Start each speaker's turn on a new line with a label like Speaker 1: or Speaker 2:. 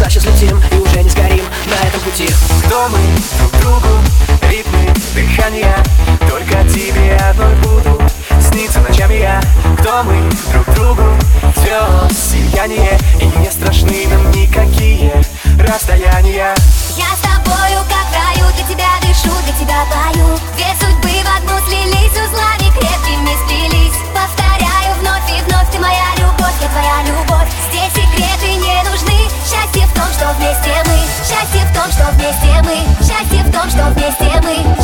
Speaker 1: сейчас летим и уже не сгорим на этом пути.
Speaker 2: Кто мы друг другу, ритмы дыхания, только тебе одной буду сниться ночами я. Кто мы друг другу, звезд сияние, и не страшны нам никакие расстояния.
Speaker 3: Я с тобою как в раю, для тебя дышу, для тебя пою. Две судьбы в одну слились, узлами крепкими сплелись. Повторяю вновь и вновь, ты моя любовь, я твоя любовь. Здесь секреты не нужны, счастье в том, что вместе мы. Счастье в том, что вместе мы. Счастье в том, что вместе мы.